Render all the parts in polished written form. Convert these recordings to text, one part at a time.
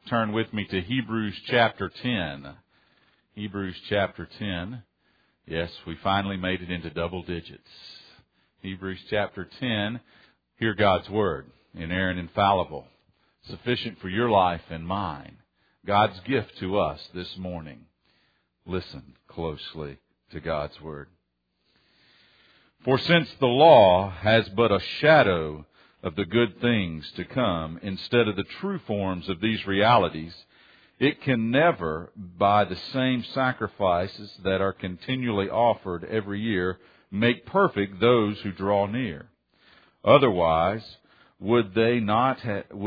turn with me to Hebrews chapter 10. Hebrews chapter 10. Yes, we finally made it into double digits. Hebrews chapter 10. Hear God's Word, inerrant, infallible, sufficient for your life and mine. God's gift to us this morning. Listen closely to God's Word. For since the law has but a shadow of the good things to come instead of the true forms of these realities, it can never, by the same sacrifices that are continually offered every year, make perfect those who draw near. Otherwise, would they not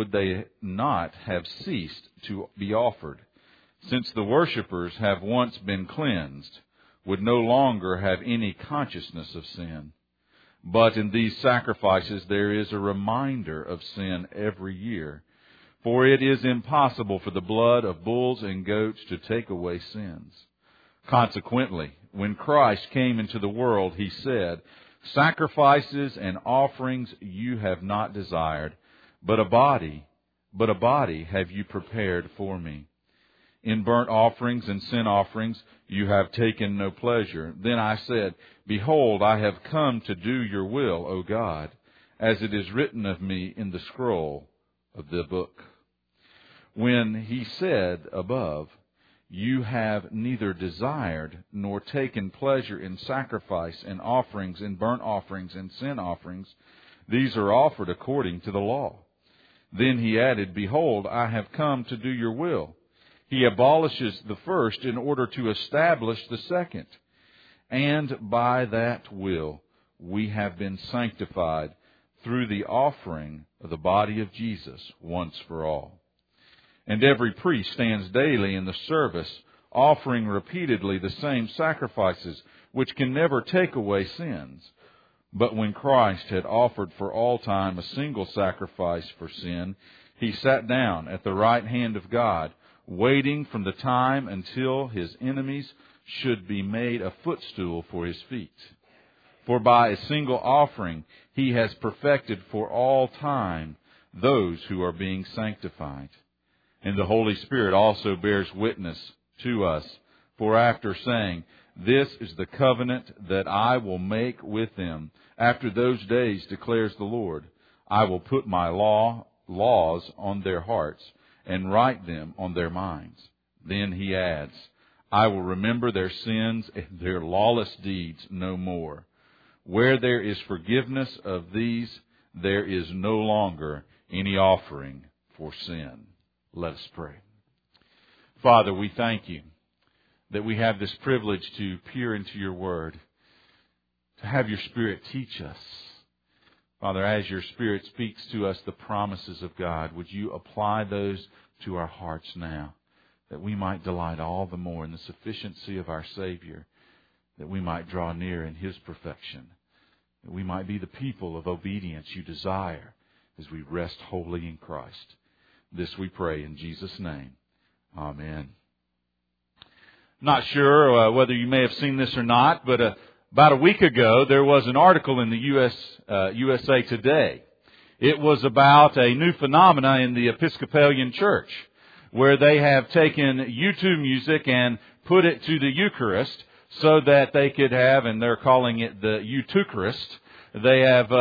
have ceased to be offered, since the worshippers have once been cleansed, would no longer have any consciousness of sin. But in these sacrifices there is a reminder of sin every year. For it is impossible for the blood of bulls and goats to take away sins. Consequently, when Christ came into the world, He said, "Sacrifices and offerings you have not desired, but a body have you prepared for me. In burnt offerings and sin offerings you have taken no pleasure. Then I said, Behold, I have come to do your will, O God, as it is written of me in the scroll of the book." When He said above, "You have neither desired nor taken pleasure in sacrifice and offerings, in burnt offerings and sin offerings, these are offered according to the law." Then He added, "Behold, I have come to do your will." He abolishes the first in order to establish the second. And by that will we have been sanctified through the offering of the body of Jesus once for all. And every priest stands daily in the service, offering repeatedly the same sacrifices, which can never take away sins. But when Christ had offered for all time a single sacrifice for sin, He sat down at the right hand of God, waiting from the time until His enemies should be made a footstool for His feet. For by a single offering He has perfected for all time those who are being sanctified. And the Holy Spirit also bears witness to us, for after saying, "This is the covenant that I will make with them after those days, declares the Lord. I will put my laws on their hearts and write them on their minds." Then He adds, "I will remember their sins and their lawless deeds no more. Where there is forgiveness of these, there is no longer any offering for sin." Let us pray. Father, we thank You that we have this privilege to peer into Your Word, to have Your Spirit teach us. Father, as Your Spirit speaks to us the promises of God, would You apply those to our hearts now, that we might delight all the more in the sufficiency of our Savior, that we might draw near in His perfection, that we might be the people of obedience You desire as we rest wholly in Christ. This we pray in Jesus' name. Amen. Not sure whether you may have seen this or not, but about a week ago there was an article in the USA Today. It was about a new phenomena in the Episcopalian Church, where they have taken YouTube music and put it to the Eucharist so that they could have, and they're calling it the Eucharist. They have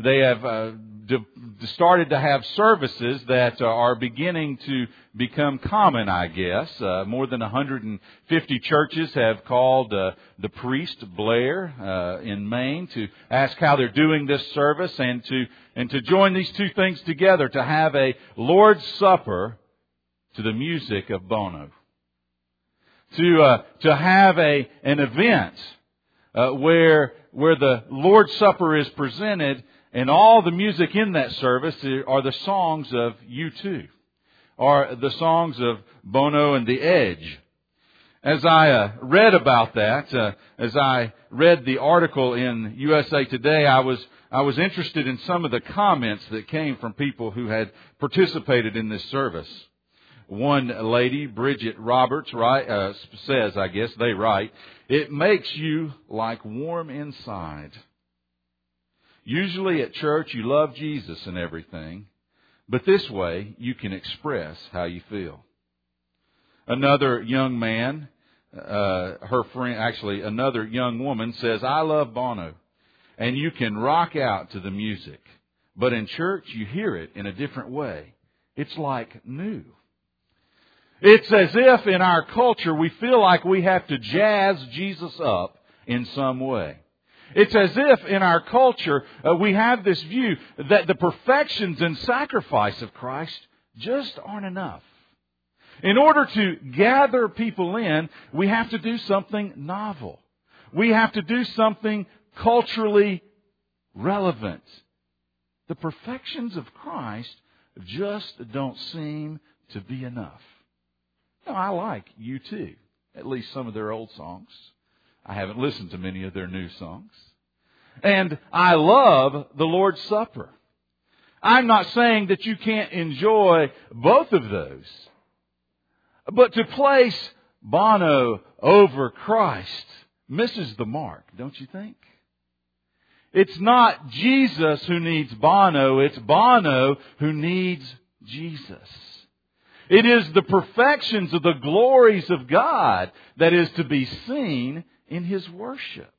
started to have services that are beginning to become common, I guess. More than 150 churches have called the priest, Blair, in Maine, to ask how they're doing this service and to join these two things together, to have a Lord's Supper to the music of Bono. To have an event where the Lord's Supper is presented, and all the music in that service are the songs of U2, or the songs of Bono and The Edge. As I read about that, as I read the article in USA Today, I was interested in some of the comments that came from people who had participated in this service. One lady, Bridget Roberts, says, I guess they write, "It makes you like warm inside. Usually at church you love Jesus and everything, but this way you can express how you feel. Another young man, her friend, actually another young woman says, I love Bono. And you can rock out to the music. But in church, you hear it in a different way. It's like new. It's as if in our culture we feel like we have to jazz Jesus up in some way. It's as if in our culture we have this view that the perfections and sacrifice of Christ just aren't enough. In order to gather people in, we have to do something novel. We have to do something culturally relevant. The perfections of Christ just don't seem to be enough. Now, I like U2, at least some of their old songs. I haven't listened to many of their new songs. And I love the Lord's Supper. I'm not saying that you can't enjoy both of those. But to place Bono over Christ misses the mark, don't you think? It's not Jesus who needs Bono, it's Bono who needs Jesus. It is the perfections of the glories of God that is to be seen in His worship.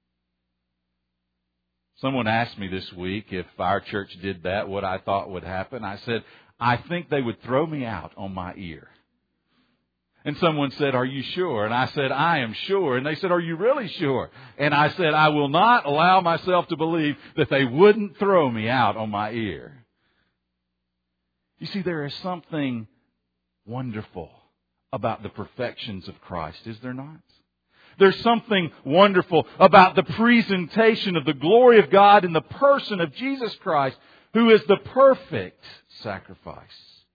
Someone asked me this week if our church did that, what I thought would happen. I said, I think they would throw me out on my ear. And someone said, are you sure? And I said, I am sure. And they said, are you really sure? And I said, I will not allow myself to believe that they wouldn't throw me out on my ear. You see, there is something wonderful about the perfections of Christ, is there not? There's something wonderful about the presentation of the glory of God in the person of Jesus Christ, who is the perfect sacrifice.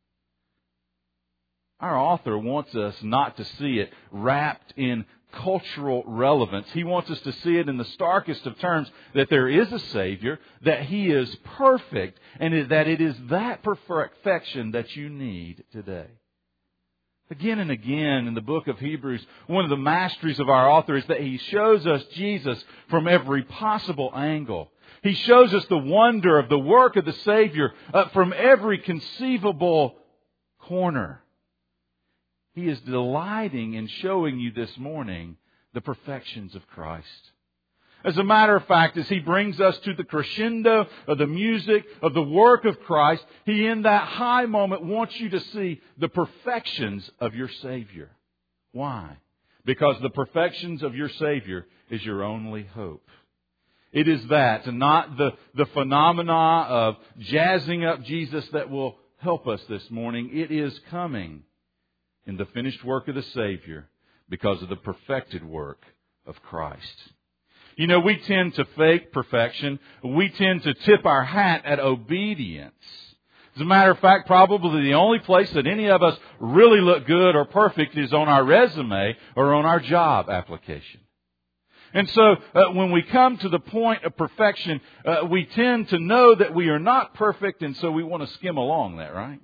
Our author wants us not to see it wrapped in cultural relevance. He wants us to see it in the starkest of terms, that there is a Savior, that He is perfect, and that it is that perfection that you need today. Again and again in the book of Hebrews, one of the masteries of our author is that he shows us Jesus from every possible angle. He shows us the wonder of the work of the Savior from every conceivable corner. He is delighting in showing you this morning the perfections of Christ. As a matter of fact, as he brings us to the crescendo of the music of the work of Christ, he in that high moment wants you to see the perfections of your Savior. Why? Because the perfections of your Savior is your only hope. It is that, and not the phenomena of jazzing up Jesus that will help us this morning. It is coming in the finished work of the Savior because of the perfected work of Christ. You know, we tend to fake perfection. We tend to tip our hat at obedience. As a matter of fact, probably the only place that any of us really look good or perfect is on our resume or on our job application. And so when we come to the point of perfection, we tend to know that we are not perfect, and so we want to skim along that, right?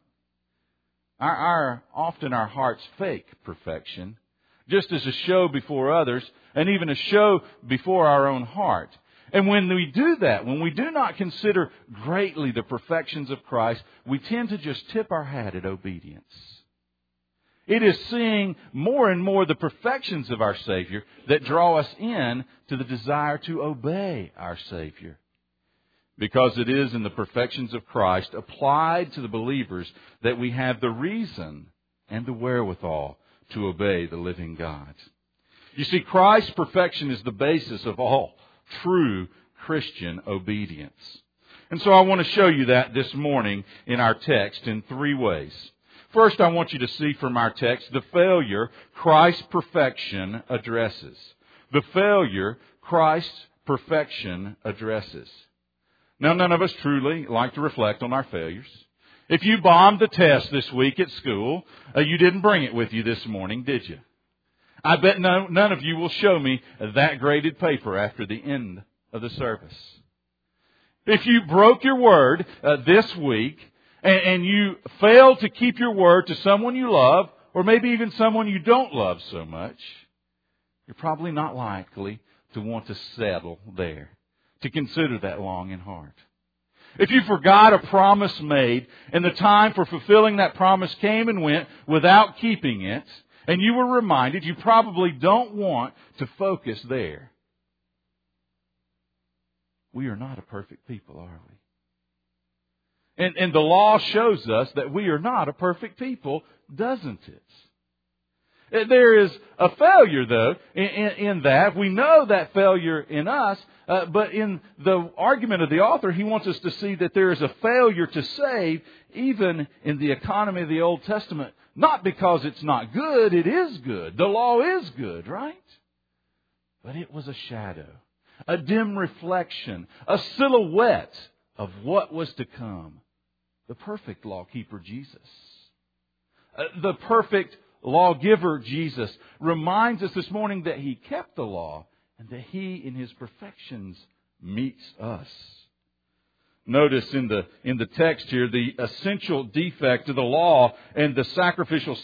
Often our hearts fake perfection, just as a show before others, and even a show before our own heart. And when we do that, when we do not consider greatly the perfections of Christ, we tend to just tip our hat at obedience. It is seeing more and more the perfections of our Savior that draw us in to the desire to obey our Savior. Because it is in the perfections of Christ applied to the believers that we have the reason and the wherewithal to obey the living God. You see, Christ's perfection is the basis of all true Christian obedience. And so I want to show you that this morning in our text in three ways. First, I want you to see from our text the failure Christ's perfection addresses. The failure Christ's perfection addresses. Now, none of us truly like to reflect on our failures. If you bombed the test this week at school, you didn't bring it with you this morning, did you? I bet none of you will show me that graded paper after the end of the service. If you broke your word this week and you failed to keep your word to someone you love, or maybe even someone you don't love so much, you're probably not likely to want to settle there, to consider that long and hard. If you forgot a promise made and the time for fulfilling that promise came and went without keeping it, And you were reminded, you probably don't want to focus there. We are not a perfect people, are we? And the law shows us that we are not a perfect people, doesn't it? There is a failure, though, in that. We know that failure in us, but in the argument of the author, he wants us to see that there is a failure to save, even in the economy of the Old Testament. Not because it's not good, it is good. The law is good, right? But it was a shadow, a dim reflection, a silhouette of what was to come. The perfect lawkeeper, Jesus. The perfect lawgiver, Jesus, reminds us this morning that He kept the law and that He, in His perfections, meets us. Notice in the text here, the essential defect of the law and the sacrificial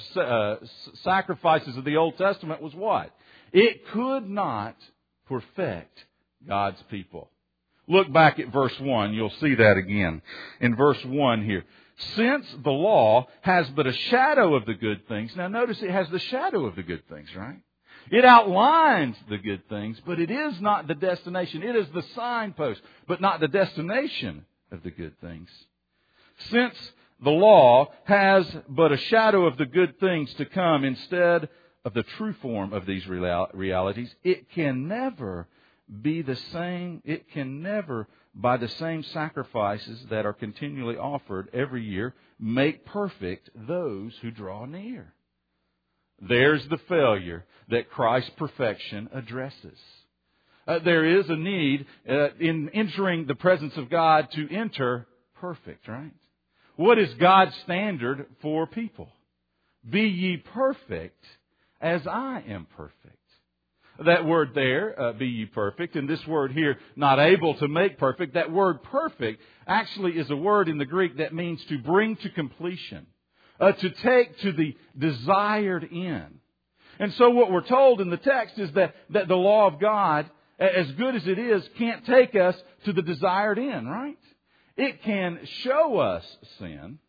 sacrifices of the Old Testament was what? It could not perfect God's people. Look back at verse 1. You'll see that again. In verse 1 here. Since the law has but a shadow of the good things. Now notice it has the shadow of the good things, right? It outlines the good things, but it is not the destination. It is the signpost, but not the destination of the good things. Since the law has but a shadow of the good things to come instead of the true form of these realities, it can never be the same. It can never, by the same sacrifices that are continually offered every year, make perfect those who draw near. There's the failure that Christ's perfection addresses. There is a need in entering the presence of God to enter perfect, right? What is God's standard for people? Be ye perfect as I am perfect. That word there, be ye perfect, and this word here, not able to make perfect, that word perfect actually is a word in the Greek that means to bring to completion. To take to the desired end. And so what we're told in the text is that the law of God, as good as it is, can't take us to the desired end, right? It can show us sin.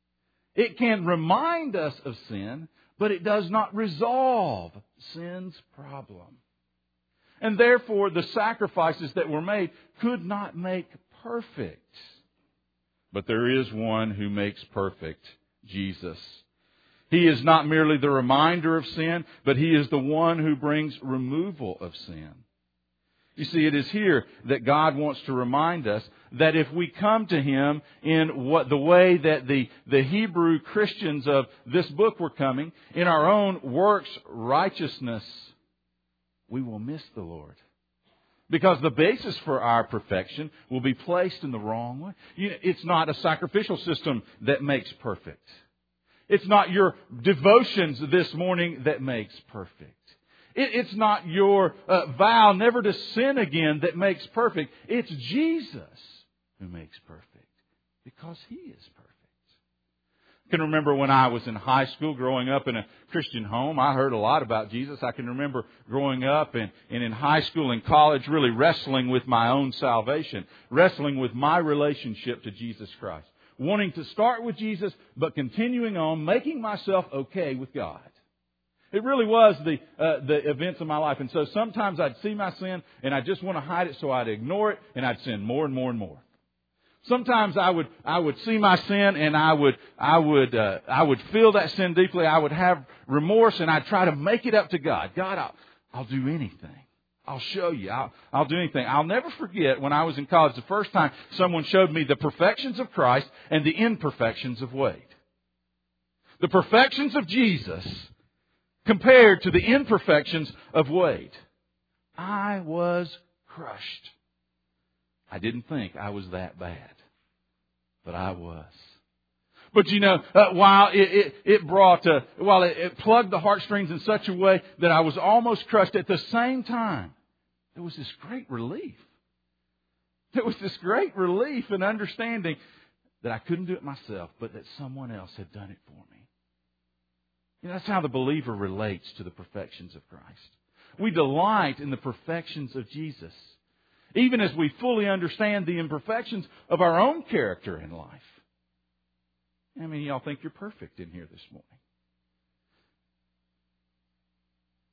It can remind us of sin, but it does not resolve sin's problem. And therefore, the sacrifices that were made could not make perfect. But there is one who makes perfect. Jesus. He is not merely the reminder of sin, but He is the one who brings removal of sin. You see, it is here that God wants to remind us that if we come to Him in the way that the Hebrew Christians of this book were coming, in our own works righteousness, we will miss the Lord. Because the basis for our perfection will be placed in the wrong way. It's not a sacrificial system that makes perfect. It's not your devotions this morning that makes perfect. It's not your vow never to sin again that makes perfect. It's Jesus who makes perfect. Because He is perfect. I can remember when I was in high school, growing up in a Christian home, I heard a lot about Jesus. I can remember growing up and in high school and college really wrestling with my own salvation, wrestling with my relationship to Jesus Christ, wanting to start with Jesus, but continuing on, making myself okay with God. It really was the events of my life. And so sometimes I'd see my sin and I just want to hide it, so I'd ignore it and I'd sin more and more and more. Sometimes I would see my sin and I would feel that sin deeply. I would have remorse and I'd try to make it up to God. God, I'll do anything. I'll show you. I'll do anything. I'll never forget when I was in college the first time someone showed me the perfections of Christ and the imperfections of Wade. The perfections of Jesus compared to the imperfections of Wade. I was crushed. I didn't think I was that bad, but I was. But while it plugged the heartstrings in such a way that I was almost crushed, at the same time, there was this great relief. There was this great relief in understanding that I couldn't do it myself, but that someone else had done it for me. That's how the believer relates to the perfections of Christ. We delight in the perfections of Jesus, even as we fully understand the imperfections of our own character in life. I mean, y'all think you're perfect in here this morning.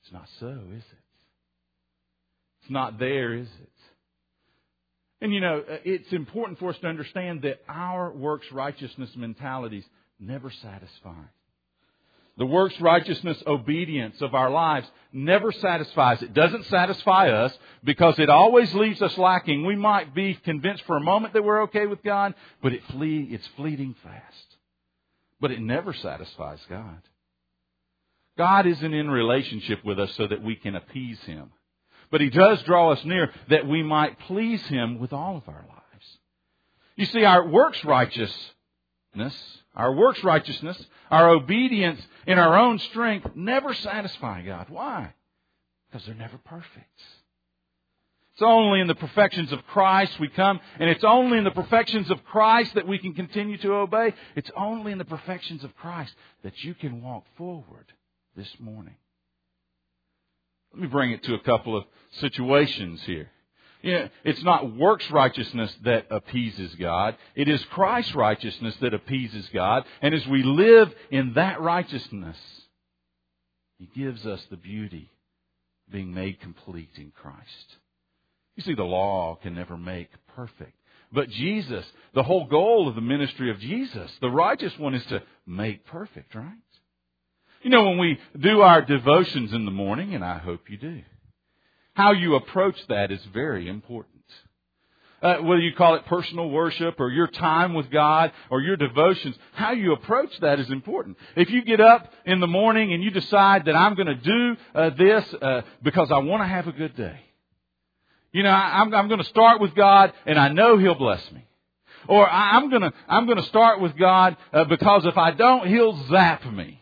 It's not so, is it? It's not there, is it? And it's important for us to understand that our works righteousness mentalities never satisfy. The works righteousness obedience of our lives never satisfies. It doesn't satisfy us because it always leaves us lacking. We might be convinced for a moment that we're okay with God, but it's fleeting fast. But it never satisfies God. God isn't in relationship with us so that we can appease Him. But He does draw us near that we might please Him with all of our lives. You see, our works righteousness, our obedience in our own strength never satisfy God. Why? Because they're never perfect. It's only in the perfections of Christ we come, and it's only in the perfections of Christ that we can continue to obey. It's only in the perfections of Christ that you can walk forward this morning. Let me bring it to a couple of situations here. It's not works righteousness that appeases God. It is Christ's righteousness that appeases God. And as we live in that righteousness, He gives us the beauty of being made complete in Christ. You see, the law can never make perfect. But Jesus, the whole goal of the ministry of Jesus, the righteous one, is to make perfect, right? When we do our devotions in the morning, and I hope you do, how you approach that is very important. Whether you call it personal worship or your time with God or your devotions, how you approach that is important. If you get up in the morning and you decide that I'm going to do this because I want to have a good day. I'm going to start with God and I know He'll bless me. Or I'm going to start with God because if I don't, He'll zap me.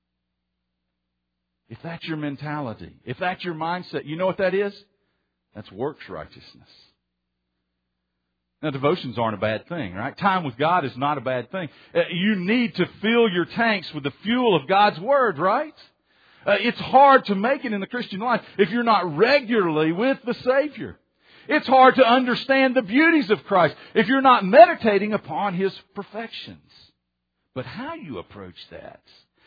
If that's your mentality, if that's your mindset, you know what that is? That's works righteousness. Now, devotions aren't a bad thing, right? Time with God is not a bad thing. You need to fill your tanks with the fuel of God's Word, right? It's hard to make it in the Christian life if you're not regularly with the Savior. It's hard to understand the beauties of Christ if you're not meditating upon His perfections. But how you approach that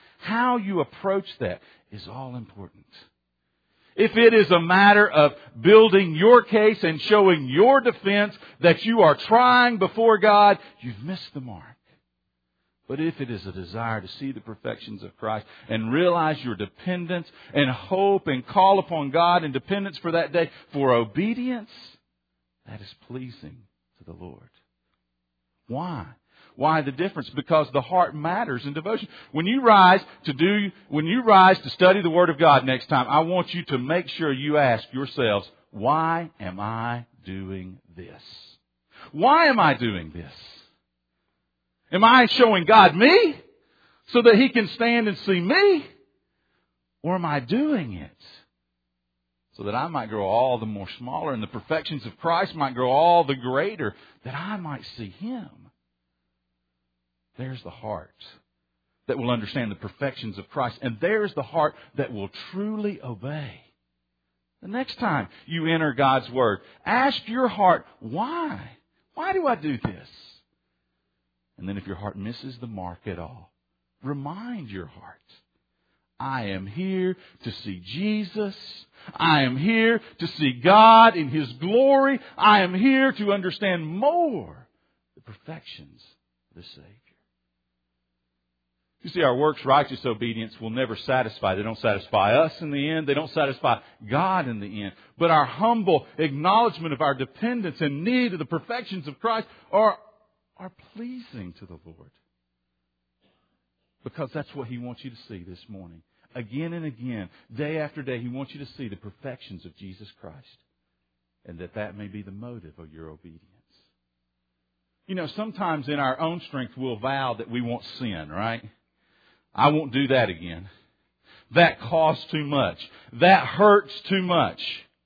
is all important. If it is a matter of building your case and showing your defense that you are trying before God, you've missed the mark. But if it is a desire to see the perfections of Christ and realize your dependence and hope and call upon God in dependence for that day for obedience, that is pleasing to the Lord. Why? Why the difference? Because the heart matters in devotion. When you rise to study the Word of God next time, I want you to make sure you ask yourselves, why am I doing this? Why am I doing this? Am I showing God me so that He can stand and see me? Or am I doing it so that I might grow all the more smaller and the perfections of Christ might grow all the greater, that I might see Him? There's the heart that will understand the perfections of Christ. And there's the heart that will truly obey. The next time you enter God's Word, ask your heart, why? Why do I do this? And then if your heart misses the mark at all, remind your heart, I am here to see Jesus. I am here to see God in His glory. I am here to understand more the perfections of the Savior. You see, our works righteous obedience will never satisfy. They don't satisfy us in the end. They don't satisfy God in the end. But our humble acknowledgement of our dependence and need of the perfections of Christ are pleasing to the Lord. Because that's what He wants you to see this morning. Again and again, day after day, He wants you to see the perfections of Jesus Christ. And that may be the motive of your obedience. Sometimes in our own strength we'll vow that we won't sin, right? I won't do that again. That costs too much. That hurts too much.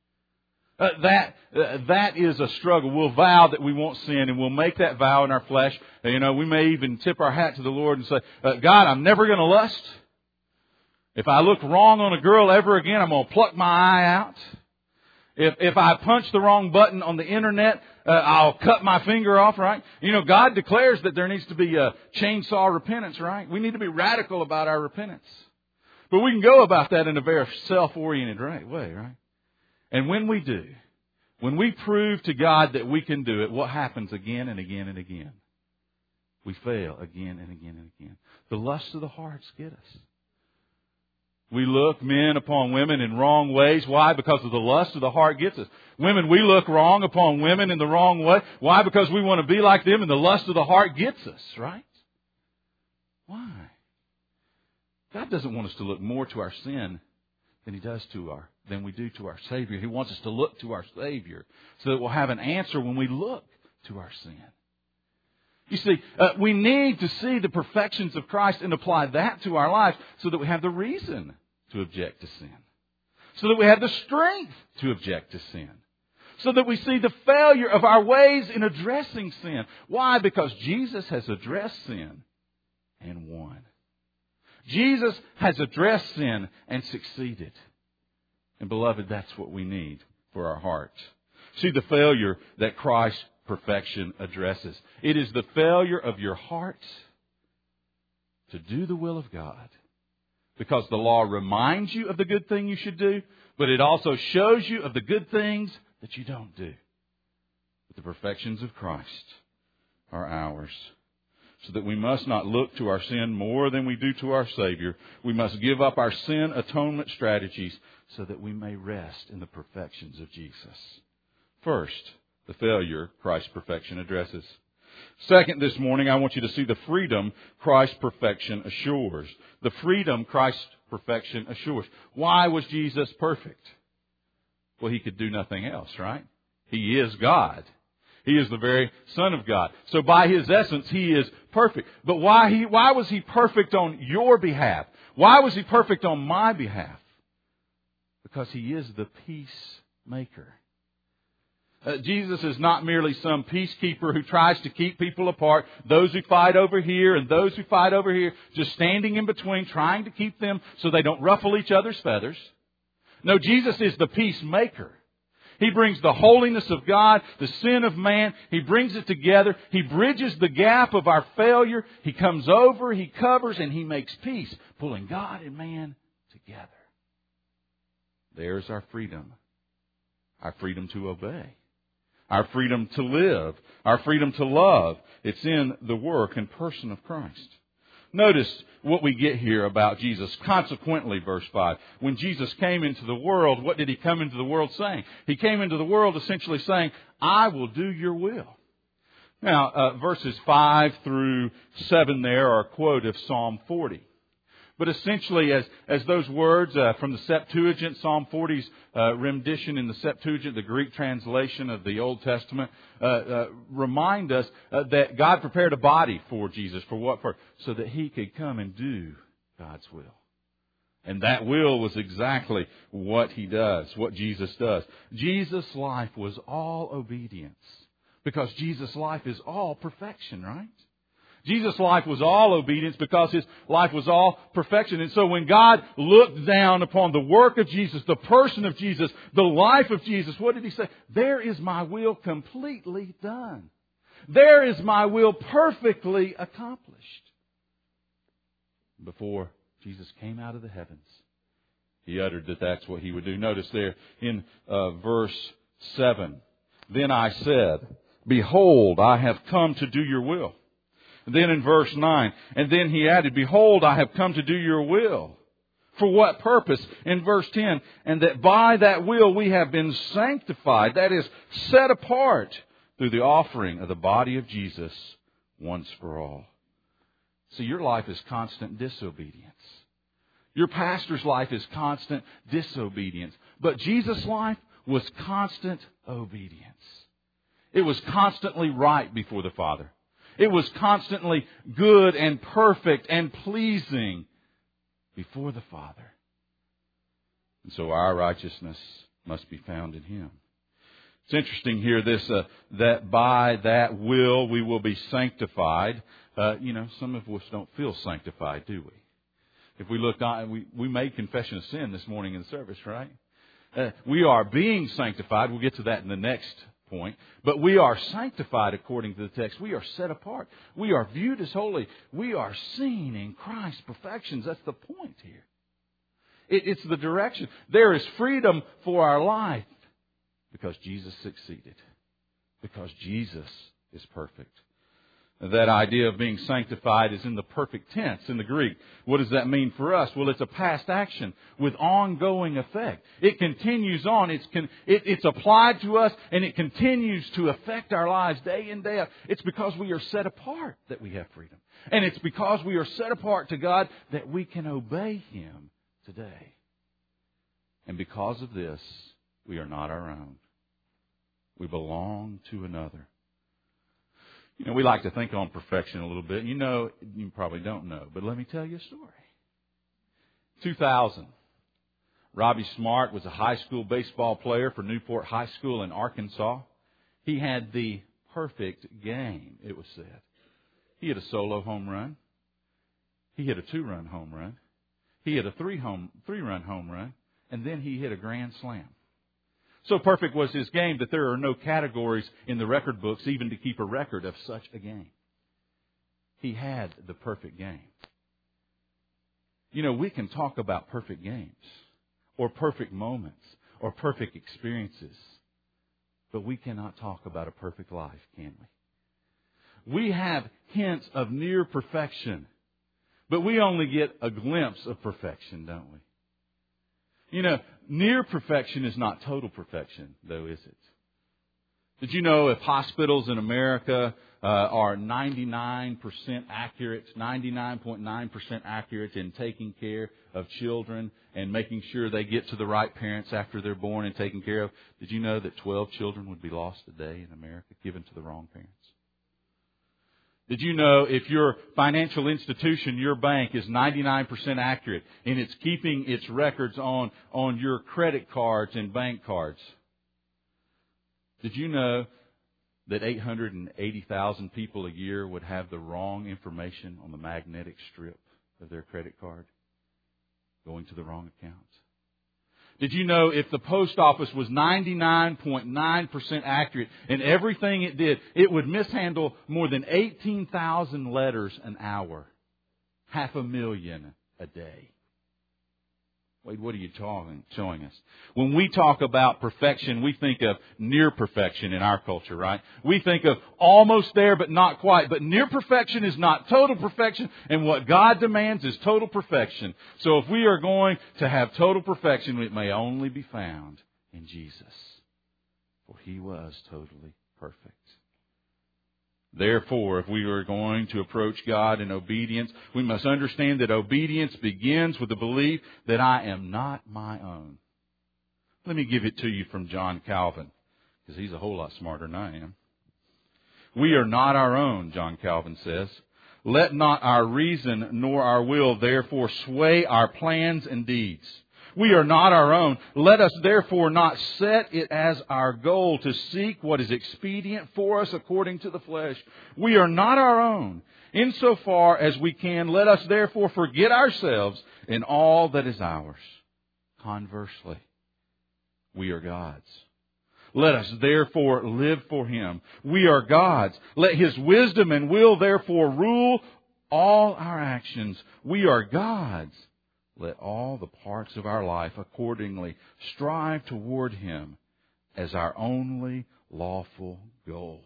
That is a struggle. We'll vow that we won't sin, and we'll make that vow in our flesh. We may even tip our hat to the Lord and say, God, I'm never going to lust. If I look wrong on a girl ever again, I'm going to pluck my eye out. If I punch the wrong button on the internet, I'll cut my finger off, right? God declares that there needs to be a chainsaw repentance, right? We need to be radical about our repentance. But we can go about that in a very self-oriented way, right? And when we do, when we prove to God that we can do it, what happens again and again and again? We fail again and again and again. The lusts of the hearts get us. We look, men, upon women in wrong ways. Why? Because of the lust of the heart gets us. Women, we look wrong upon women in the wrong way. Why? Because we want to be like them, and the lust of the heart gets us, right? Why? God doesn't want us to look more to our sin than we do to our Savior. He wants us to look to our Savior so that we'll have an answer when we look to our sin. You see, we need to see the perfections of Christ and apply that to our lives so that we have the reason to object to sin. So that we have the strength to object to sin. So that we see the failure of our ways in addressing sin. Why? Because Jesus has addressed sin and won. Jesus has addressed sin and succeeded. And beloved, that's what we need for our heart. See the failure that Christ's perfection addresses. It is the failure of your heart to do the will of God. Because the law reminds you of the good thing you should do, but it also shows you of the good things that you don't do. But the perfections of Christ are ours. So that we must not look to our sin more than we do to our Savior. We must give up our sin atonement strategies so that we may rest in the perfections of Jesus. First, the failure Christ's perfection addresses. Second, this morning, I want you to see the freedom Christ's perfection assures. The freedom Christ's perfection assures. Why was Jesus perfect? Well, He could do nothing else, right? He is God. He is the very Son of God. So by His essence, He is perfect. But why was He perfect on your behalf? Why was He perfect on my behalf? Because He is the peacemaker. Jesus is not merely some peacekeeper who tries to keep people apart. Those who fight over here and those who fight over here, just standing in between, trying to keep them so they don't ruffle each other's feathers. No, Jesus is the peacemaker. He brings the holiness of God, the sin of man. He brings it together. He bridges the gap of our failure. He comes over, He covers, and He makes peace, pulling God and man together. There's our freedom. Our freedom to obey. Our freedom to live. Our freedom to love. It's in the work and person of Christ. Notice what we get here about Jesus. Consequently, verse 5, when Jesus came into the world, what did He come into the world saying? He came into the world essentially saying, I will do your will. Now, verses 5 through 7 there are a quote of Psalm 40. But essentially, as those words from the Septuagint, Psalm 40's rendition in the Septuagint, the Greek translation of the Old Testament, remind us that God prepared a body for Jesus. For what? So that He could come and do God's will. And that will was exactly what He does, what Jesus does. Jesus' life was all obedience. Because Jesus' life is all perfection, right? Jesus' life was all obedience because His life was all perfection. And so when God looked down upon the work of Jesus, the person of Jesus, the life of Jesus, what did He say? There is my will completely done. There is my will perfectly accomplished. Before Jesus came out of the heavens, He uttered that that's what He would do. Notice there in verse 7, Then I said, Behold, I have come to do your will. Then in verse 9, and then He added, Behold, I have come to do your will. For what purpose? In verse 10, and that by that will we have been sanctified, that is, set apart through the offering of the body of Jesus once for all. See, your life is constant disobedience. Your pastor's life is constant disobedience. But Jesus' life was constant obedience. It was constantly right before the Father. It was constantly good and perfect and pleasing before the Father. And so our righteousness must be found in Him. It's interesting here, that by that will we will be sanctified. Some of us don't feel sanctified, do we? If we look on, we made confession of sin this morning in the service, right? We are being sanctified. We'll get to that in the next point. But we are sanctified according to the text. We are set apart. We are viewed as holy. We are seen in Christ's perfections. That's the point here. It's the direction. There is freedom for our life because Jesus succeeded. Because Jesus is perfect. That idea of being sanctified is in the perfect tense in the Greek. What does that mean for us? Well, it's a past action with ongoing effect. It continues on. It's applied to us and it continues to affect our lives day in, day out. It's because we are set apart that we have freedom. And it's because we are set apart to God that we can obey Him today. And because of this, we are not our own. We belong to another. You know, we like to think on perfection a little bit. You know, you probably don't know, but let me tell you a story. 2000, Robbie Smart was a high school baseball player for Newport High School in Arkansas. He had the perfect game, it was said. He hit a solo home run. He hit a 2-run home run. He hit a 3-run home run. And then he hit a grand slam. So perfect was his game that there are no categories in the record books even to keep a record of such a game. He had the perfect game. You know, we can talk about perfect games or perfect moments or perfect experiences, but we cannot talk about a perfect life, can we? We have hints of near perfection, but we only get a glimpse of perfection, don't we? You know, near perfection is not total perfection, though, is it? Did you know if hospitals in America are 99% accurate, 99.9% accurate in taking care of children and making sure they get to the right parents after they're born and taken care of, did you know that 12 children would be lost a day in America given to the wrong parents? Did you know if your financial institution, your bank, is 99% accurate and it's keeping its records on your credit cards and bank cards? Did you know that 880,000 people a year would have the wrong information on the magnetic strip of their credit card going to the wrong account? Did you know if the post office was 99.9% accurate in everything it did, it would mishandle more than 18,000 letters an hour, 500,000 a day? Wade, what are you showing us? When we talk about perfection, we think of near perfection in our culture, right? We think of almost there but not quite. But near perfection is not total perfection, and what God demands is total perfection. So if we are going to have total perfection, it may only be found in Jesus, for He was totally perfect. Therefore, if we are going to approach God in obedience, we must understand that obedience begins with the belief that I am not my own. Let me give it to you from John Calvin, because he's a whole lot smarter than I am. We are not our own, John Calvin says. Let not our reason nor our will therefore sway our plans and deeds. We are not our own. Let us therefore not set it as our goal to seek what is expedient for us according to the flesh. We are not our own. Insofar as we can, let us therefore forget ourselves in all that is ours. Conversely, we are God's. Let us therefore live for Him. We are God's. Let His wisdom and will therefore rule all our actions. We are God's. Let all the parts of our life accordingly strive toward Him as our only lawful goal.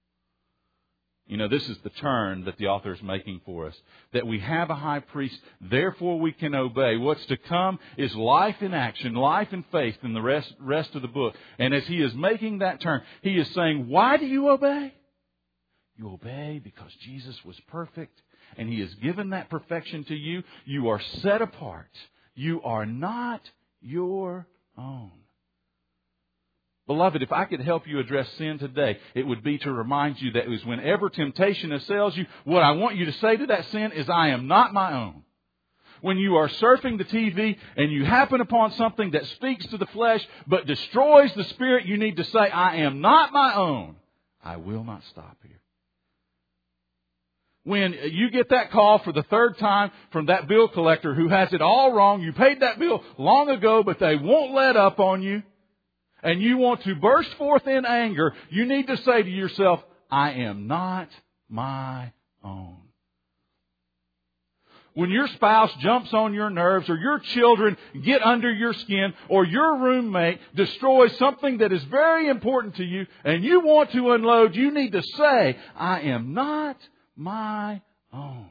You know, this is the turn that the author is making for us. That we have a high priest, therefore we can obey. What's to come is life in action, life in faith in the rest of the book. And as he is making that turn, he is saying, why do you obey? You obey because Jesus was perfect. And He has given that perfection to you. You are set apart. You are not your own. Beloved, if I could help you address sin today, it would be to remind you that it was whenever temptation assails you, what I want you to say to that sin is, I am not my own. When you are surfing the TV and you happen upon something that speaks to the flesh but destroys the spirit, you need to say, I am not my own. I will not stop here. When you get that call for the third time from that bill collector who has it all wrong, you paid that bill long ago, but they won't let up on you, and you want to burst forth in anger, you need to say to yourself, I am not my own. When your spouse jumps on your nerves, or your children get under your skin, or your roommate destroys something that is very important to you, and you want to unload, you need to say, I am not my own.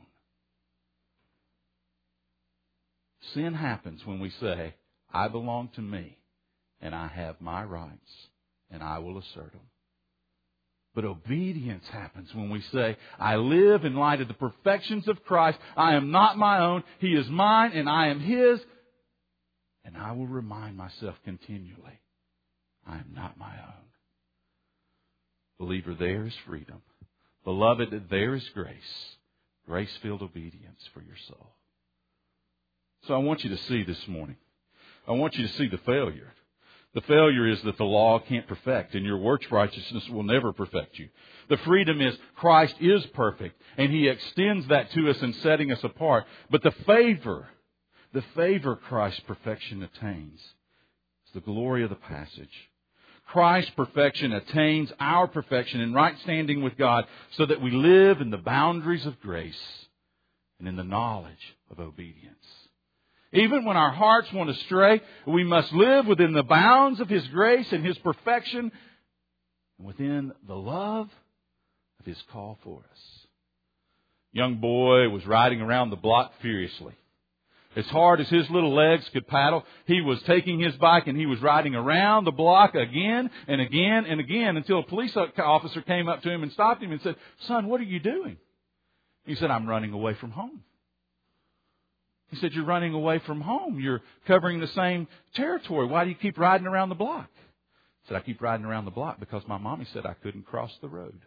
Sin happens when we say, I belong to me, and I have my rights, and I will assert them. But obedience happens when we say, I live in light of the perfections of Christ. I am not my own. He is mine and I am His. And I will remind myself continually, I am not my own. Believer, there is freedom. Beloved, there is grace. Grace-filled obedience for your soul. So I want you to see this morning. I want you to see the failure. The failure is that the law can't perfect, and your works righteousness will never perfect you. The freedom is Christ is perfect, and He extends that to us in setting us apart. But the favor Christ's perfection attains is the glory of the passage. Christ's perfection attains our perfection in right standing with God so that we live in the boundaries of grace and in the knowledge of obedience. Even when our hearts want to stray, we must live within the bounds of His grace and His perfection, and within the love of His call for us. Young boy was riding around the block furiously. As hard as his little legs could paddle, he was taking his bike and he was riding around the block again and again and again until a police officer came up to him and stopped him and said, "Son, what are you doing?" He said, "I'm running away from home." He said, "You're running away from home. You're covering the same territory. Why do you keep riding around the block?" He said, "I keep riding around the block because my mommy said I couldn't cross the road."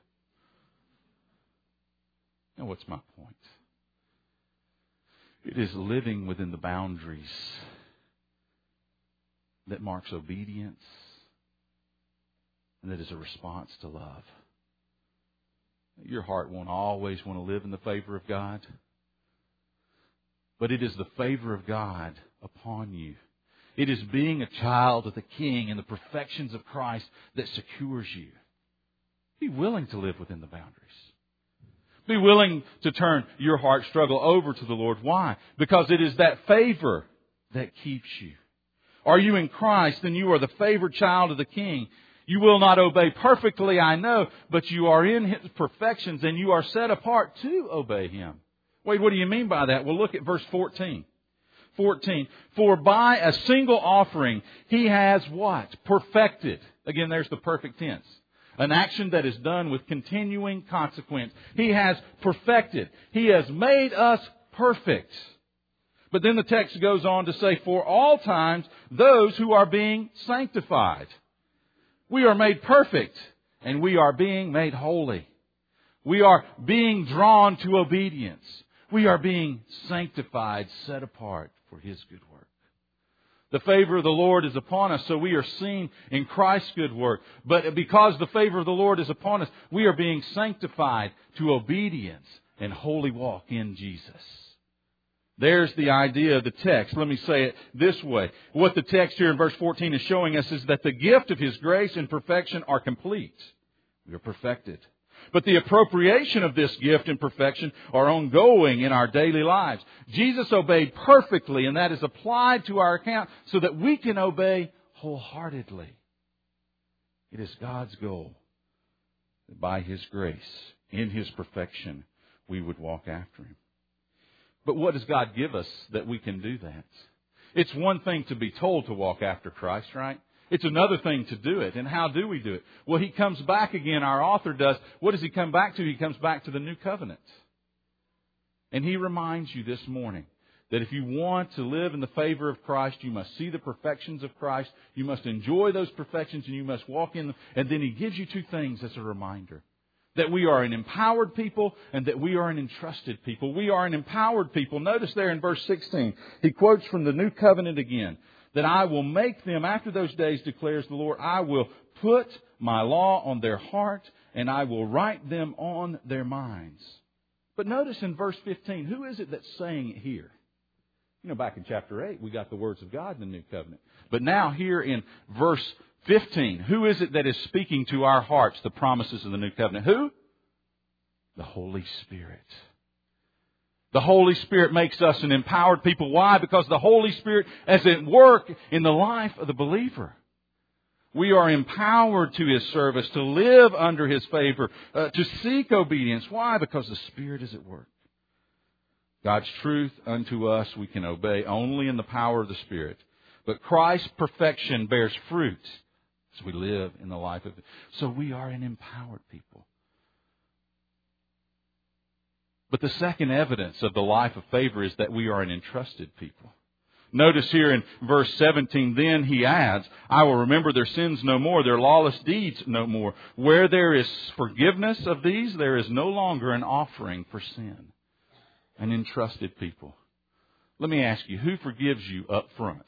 Now, what's my point? It is living within the boundaries that marks obedience and that is a response to love. Your heart won't always want to live in the favor of God, but it is the favor of God upon you. It is being a child of the King and the perfections of Christ that secures you. Be willing to live within the boundaries. Be willing to turn your heart struggle over to the Lord. Why? Because it is that favor that keeps you. Are you in Christ, then you are the favored child of the King. You will not obey perfectly, I know, but you are in His perfections and you are set apart to obey Him. Wait, what do you mean by that? Well, look at verse 14. 14. For by a single offering He has what? Perfected. Again, there's the perfect tense. An action that is done with continuing consequence. He has perfected. He has made us perfect. But then the text goes on to say, for all times, those who are being sanctified. We are made perfect and we are being made holy. We are being drawn to obedience. We are being sanctified, set apart for His good work. The favor of the Lord is upon us, so we are seen in Christ's good work. But because the favor of the Lord is upon us, we are being sanctified to obedience and holy walk in Jesus. There's the idea of the text. Let me say it this way. What the text here in verse 14 is showing us is that the gift of His grace and perfection are complete. We are perfected. But the appropriation of this gift and perfection are ongoing in our daily lives. Jesus obeyed perfectly, and that is applied to our account so that we can obey wholeheartedly. It is God's goal that by His grace, in His perfection, we would walk after Him. But what does God give us that we can do that? It's one thing to be told to walk after Christ, right? It's another thing to do it. And how do we do it? Well, He comes back again, our author does. What does He come back to? He comes back to the new covenant. And He reminds you this morning that if you want to live in the favor of Christ, you must see the perfections of Christ. You must enjoy those perfections and you must walk in them. And then He gives you two things as a reminder. That we are an empowered people and that we are an entrusted people. We are an empowered people. Notice there in verse 16, he quotes from the new covenant again. That I will make them, after those days, declares the Lord, I will put my law on their heart and I will write them on their minds. But notice in verse 15, who is it that's saying it here? You know, back in chapter 8, we got the words of God in the new covenant. But now here in verse 15, who is it that is speaking to our hearts the promises of the new covenant? Who? The Holy Spirit. The Holy Spirit makes us an empowered people. Why? Because the Holy Spirit is at work in the life of the believer. We are empowered to His service, to live under His favor, to seek obedience. Why? Because the Spirit is at work. God's truth unto us we can obey only in the power of the Spirit. But Christ's perfection bears fruit as we live in the life of it. So we are an empowered people. But the second evidence of the life of favor is that we are an entrusted people. Notice here in verse 17, then he adds, I will remember their sins no more, their lawless deeds no more. Where there is forgiveness of these, there is no longer an offering for sin. An entrusted people. Let me ask you, who forgives you up front?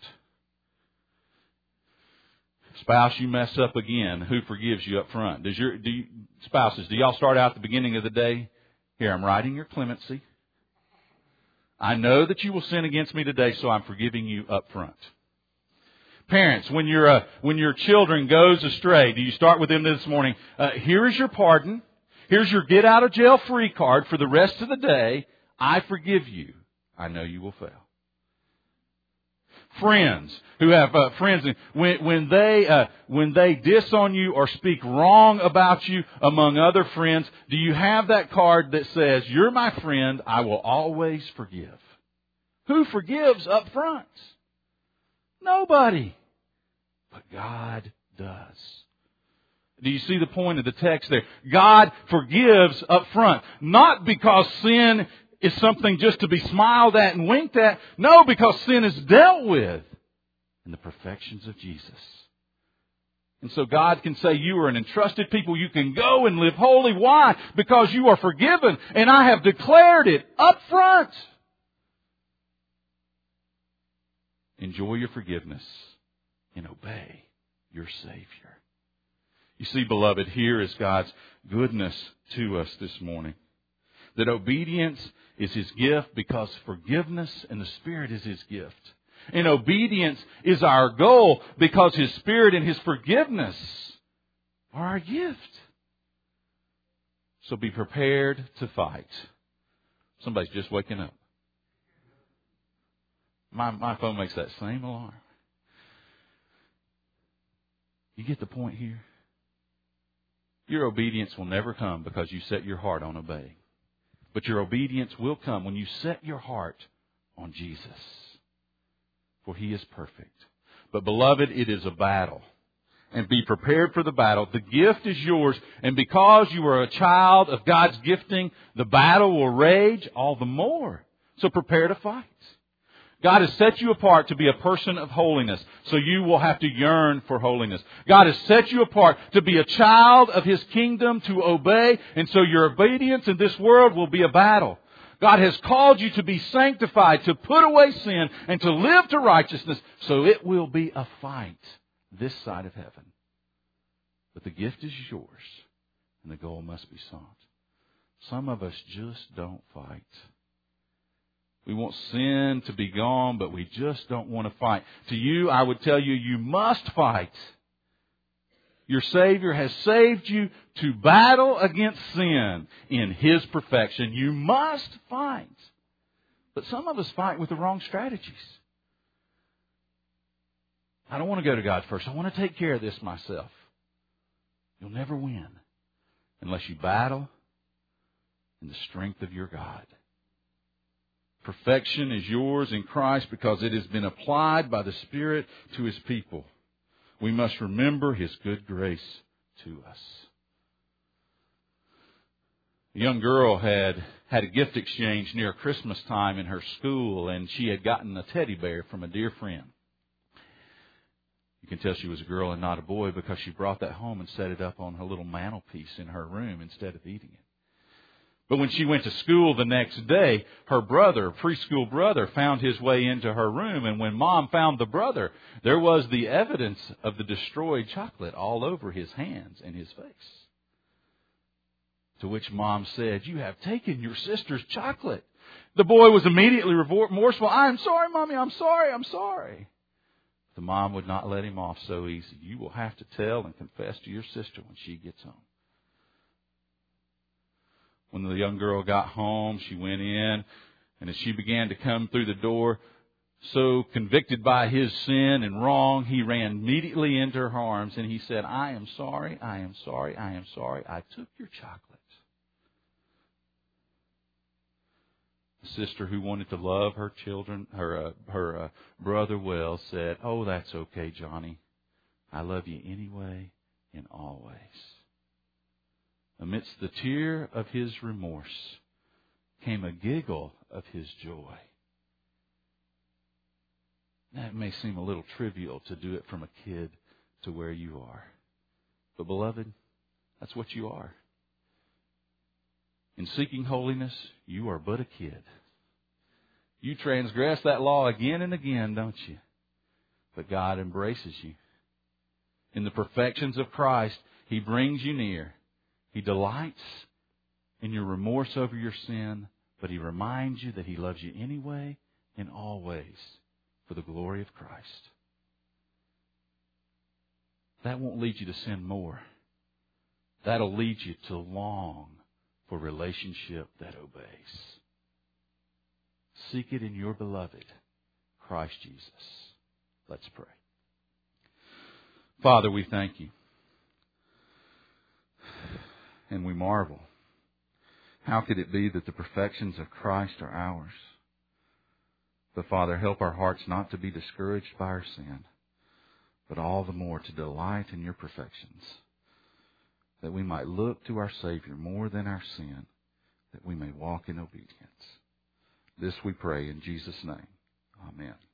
Spouse, you mess up again, who forgives you up front? Spouses, do y'all start out at the beginning of the day? Here, I'm writing your clemency. I know that you will sin against me today, so I'm forgiving you up front. Parents, when your children goes astray, do you start with them this morning? Here is your pardon. Here's your get out of jail free card for the rest of the day. I forgive you. I know you will fail. Friends who have friends, when they diss on you or speak wrong about you among other friends, do you have that card that says, you're my friend, I will always forgive? Who forgives up front? Nobody. But God does. Do you see the point of the text there? God forgives up front. Not because sin is something just to be smiled at and winked at. No, because sin is dealt with in the perfections of Jesus. And so God can say, you are an entrusted people. You can go and live holy. Why? Because you are forgiven. And I have declared it up front. Enjoy your forgiveness and obey your Savior. You see, beloved, here is God's goodness to us this morning. That obedience is His gift because forgiveness and the Spirit is His gift. And obedience is our goal because His Spirit and His forgiveness are our gift. So be prepared to fight. Somebody's just waking up. My phone makes that same alarm. You get the point here? Your obedience will never come because you set your heart on obeying. But your obedience will come when you set your heart on Jesus. For He is perfect. But beloved, it is a battle. And be prepared for the battle. The gift is yours. And because you are a child of God's gifting, the battle will rage all the more. So prepare to fight. God has set you apart to be a person of holiness. So you will have to yearn for holiness. God has set you apart to be a child of His kingdom, to obey. And so your obedience in this world will be a battle. God has called you to be sanctified, to put away sin, and to live to righteousness. So it will be a fight this side of heaven. But the gift is yours, and the goal must be sought. Some of us just don't fight. We want sin to be gone, but we just don't want to fight. To you, I would tell you, you must fight. Your Savior has saved you to battle against sin in His perfection. You must fight. But some of us fight with the wrong strategies. I don't want to go to God first. I want to take care of this myself. You'll never win unless you battle in the strength of your God. Perfection is yours in Christ because it has been applied by the Spirit to His people. We must remember His good grace to us. A young girl had a gift exchange near Christmas time in her school, and she had gotten a teddy bear from a dear friend. You can tell she was a girl and not a boy because she brought that home and set it up on her little mantelpiece in her room instead of eating it. But when she went to school the next day, her brother, preschool brother, found his way into her room. And when Mom found the brother, there was the evidence of the destroyed chocolate all over his hands and his face. To which Mom said, "You have taken your sister's chocolate." The boy was immediately remorseful. "I'm sorry, Mommy, I'm sorry. The mom would not let him off so easy. "You will have to tell and confess to your sister when she gets home." When the young girl got home, she went in And as she began to come through the door, so convicted by his sin and wrong, he ran immediately into her arms and he said, I am sorry, I am sorry, I am sorry. I took your chocolates. The sister who wanted to love her children, her brother well, said, oh, that's okay, Johnny. I love you anyway and always. Amidst the tear of his remorse came a giggle of his joy. Now, it may seem a little trivial to do it from a kid to where you are. But, beloved, that's what you are. In seeking holiness, you are but a kid. You transgress that law again and again, don't you? But God embraces you. In the perfections of Christ, He brings you near. He delights in your remorse over your sin, but He reminds you that He loves you anyway and always for the glory of Christ. That won't lead you to sin more. That'll lead you to long for relationship that obeys. Seek it in your beloved, Christ Jesus. Let's pray. Father, we thank You. And we marvel. How could it be that the perfections of Christ are ours? But Father, help our hearts not to be discouraged by our sin, but all the more to delight in Your perfections, that we might look to our Savior more than our sin, that we may walk in obedience. This we pray in Jesus' name. Amen.